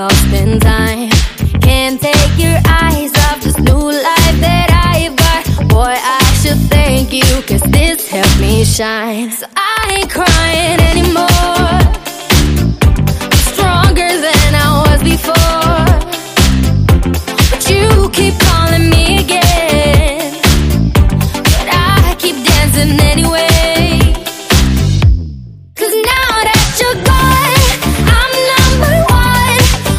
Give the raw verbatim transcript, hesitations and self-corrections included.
lost in time. Can't take your eyes off this new life that I've got. Boy, I should thank you, cause this helped me shine. So I ain't crying anymore, I'm stronger than